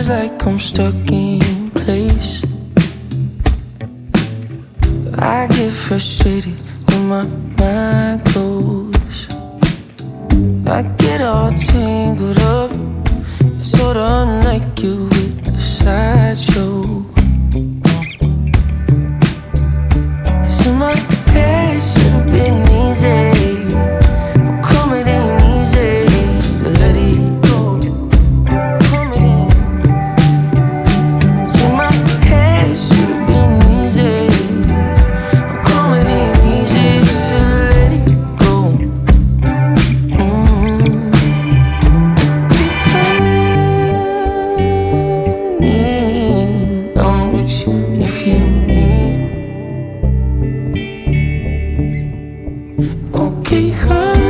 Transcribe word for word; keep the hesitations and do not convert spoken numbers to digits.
feels like I'm stuck in place. I get frustrated when my mind goes. I get all tangled up. It's sorta unlike you with the sideshow. Cause in my head it should've been easy. How come it ain't easy to let it go? How come it ain't? Cause in my head it should've been easy. How come it ain't easy just to let it go? Mm-hmm. Honey, I'm with you if you need. Okay, honey.